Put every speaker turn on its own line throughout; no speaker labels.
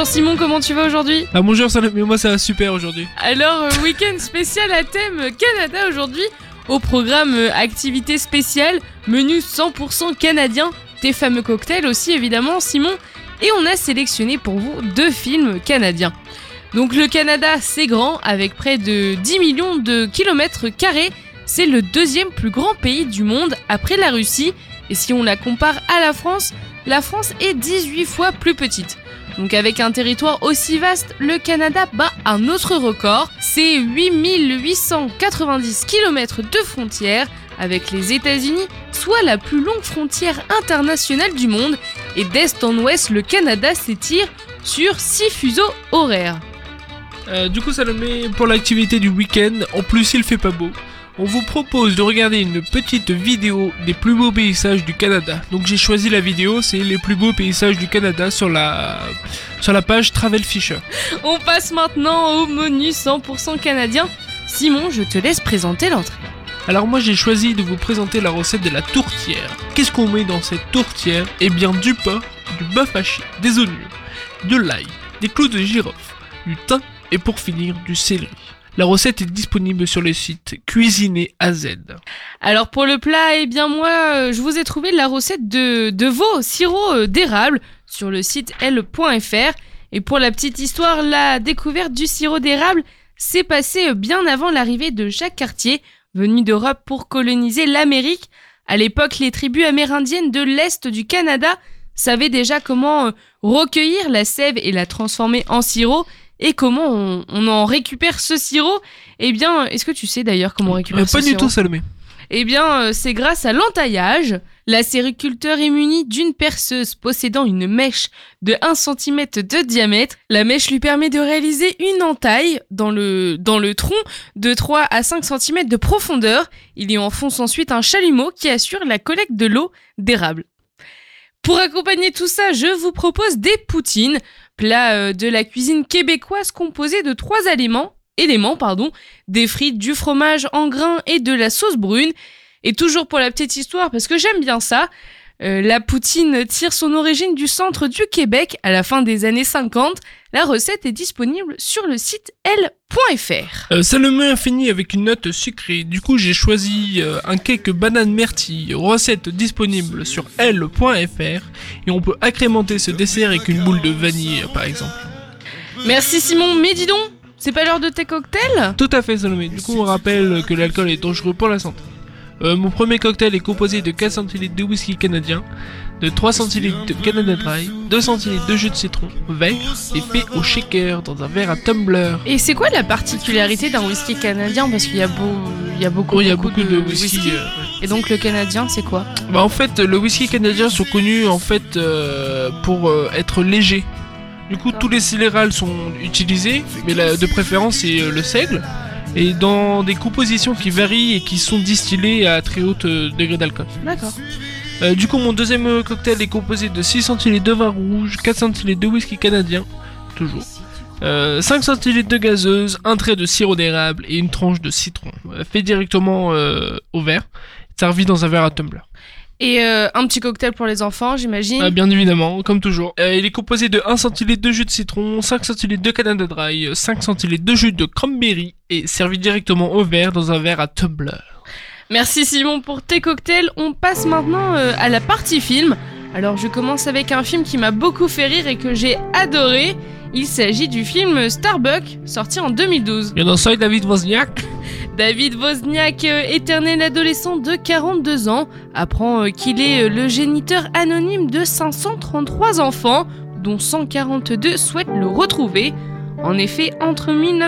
Bonjour Simon, comment tu vas aujourd'hui ?
Ah bonjour Salah, mais moi ça va super aujourd'hui.
Alors, week-end spécial à thème Canada aujourd'hui. Au programme activité spéciale, menu 100% canadien, tes fameux cocktails aussi évidemment Simon. Et on a sélectionné pour vous 2 films canadiens. Donc le Canada c'est grand, avec près de 10 millions de kilomètres carrés. C'est le 2e plus grand pays du monde après la Russie. Et si on la compare à la France est 18 fois plus petite. Donc avec un territoire aussi vaste, le Canada bat un autre record. C'est 8890 km de frontières avec les États-Unis, soit la plus longue frontière internationale du monde. Et d'est en ouest, le Canada s'étire sur 6 fuseaux horaires.
Du coup Salomé, pour l'activité du week-end, en plus il fait pas beau, on vous propose de regarder une petite vidéo des plus beaux paysages du Canada. Donc j'ai choisi la vidéo, c'est les plus beaux paysages du Canada sur la page Travel Fisher.
On passe maintenant au menu 100% canadien. Simon, je te laisse présenter l'entrée.
Alors moi j'ai choisi de vous présenter la recette de la tourtière. Qu'est-ce qu'on met dans cette tourtière ? Eh bien du pain, du bœuf haché, des oignons, de l'ail, des clous de girofle, du thym et pour finir du céleri. La recette est disponible sur le site Cuisiner AZ.
Alors pour le plat, eh bien moi, je vous ai trouvé la recette de veau sirop d'érable sur le site l.fr. Et pour la petite histoire, la découverte du sirop d'érable s'est passée bien avant l'arrivée de Jacques Cartier, venu d'Europe pour coloniser l'Amérique. À l'époque, les tribus amérindiennes de l'Est du Canada savaient déjà comment recueillir la sève et la transformer en sirop. Et comment on en récupère ce sirop ? Eh bien, est-ce que tu sais d'ailleurs comment on récupère ce sirop ?
Pas du tout, Salomé.
Eh bien, c'est grâce à l'entaillage. La sériculteur est munie d'une perceuse possédant une mèche de 1 cm de diamètre. La mèche lui permet de réaliser une entaille dans le tronc de 3 à 5 cm de profondeur. Il y enfonce ensuite un chalumeau qui assure la collecte de l'eau d'érable. Pour accompagner tout ça, je vous propose des poutines, plat de la cuisine québécoise composé de 3 éléments, des frites, du fromage en grains et de la sauce brune. Et toujours pour la petite histoire, parce que j'aime bien ça, la poutine tire son origine du centre du Québec à la fin des années 50. La recette est disponible sur le site l.fr.
Salomé a fini avec une note sucrée. Du coup, j'ai choisi un cake banane myrtille. Recette disponible sur l.fr. Et on peut agrémenter ce dessert avec une boule de vanille, par exemple.
Merci Simon, mais dis donc, c'est pas l'heure de tes cocktails ?
Tout à fait, Salomé. Du coup, on rappelle que l'alcool est dangereux pour la santé. Mon premier cocktail est composé de 4 centilitres de whisky canadien, de 3 centilitres de Canada Dry, 2 centilitres de jus de citron vert et fait au shaker dans un verre à tumbler.
Et c'est quoi la particularité d'un whisky canadien ? Parce qu'il y a beaucoup
de whisky.
Et donc le canadien, c'est quoi ?
En fait, le whisky canadien sont connus pour être légers. Du coup, tous les céréales sont utilisés, mais de préférence c'est le seigle. Et dans des compositions qui varient et qui sont distillées à très haut degré d'alcool.
D'accord.
Du coup, mon deuxième cocktail est composé de 6 centilitres de vin rouge, 4 centilitres de whisky canadien, toujours, 5 centilitres de gazeuse, un trait de sirop d'érable et une tranche de citron, fait directement au verre, servi dans un verre à tumbler.
Et un petit cocktail pour les enfants, j'imagine.
Bien évidemment, comme toujours. Il est composé de 1 centilitre de jus de citron, 5 centilitres de Canada Dry, 5 centilitres de jus de cranberry et servi directement au verre dans un verre à tumbler.
Merci Simon pour tes cocktails. On passe maintenant à la partie film. Alors je commence avec un film qui m'a beaucoup fait rire et que j'ai adoré. Il s'agit du film Starbuck, sorti en 2012.
Et dans ça, David Wozniak.
David Wozniak, éternel adolescent de 42 ans, apprend qu'il est le géniteur anonyme de 533 enfants, dont 142 souhaitent le retrouver. En effet, entre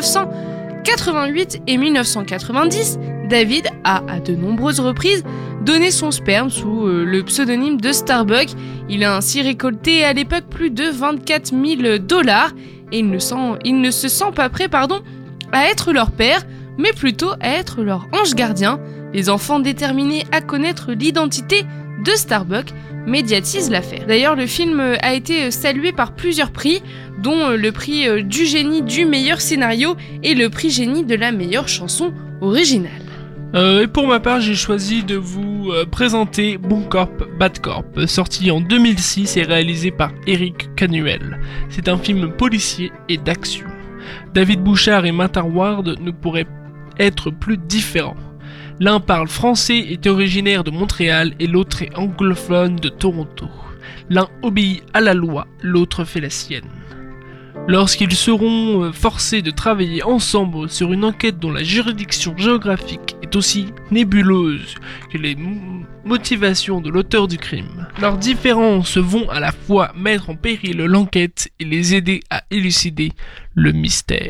1988 et 1990, David a, à de nombreuses reprises, donné son sperme sous le pseudonyme de Starbuck. Il a ainsi récolté à l'époque plus de 24 000 $ et il ne se sent pas prêt à être leur père, mais plutôt à être leur ange gardien. Les enfants déterminés à connaître l'identité de Starbuck médiatisent l'affaire. D'ailleurs, le film a été salué par plusieurs prix, dont le prix du génie du meilleur scénario et le prix génie de la meilleure chanson originale.
Et pour ma part, j'ai choisi de vous présenter Bon Corp, Bad Corp, sorti en 2006 et réalisé par Eric Canuel. C'est un film policier et d'action. David Bouchard et Matt Harward ne pourraient être plus différents. L'un parle français et est originaire de Montréal et l'autre est anglophone de Toronto. L'un obéit à la loi, l'autre fait la sienne. Lorsqu'ils seront forcés de travailler ensemble sur une enquête dont la juridiction géographique est aussi nébuleuse que les motivations de l'auteur du crime, leurs différences vont à la fois mettre en péril l'enquête et les aider à élucider le mystère.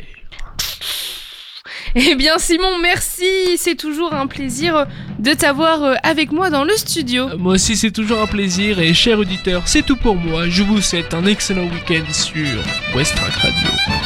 Eh bien Simon, merci, c'est toujours un plaisir de t'avoir avec moi dans le studio.
Moi aussi c'est toujours un plaisir et chers auditeurs, c'est tout pour moi. Je vous souhaite un excellent week-end sur Westrack Radio.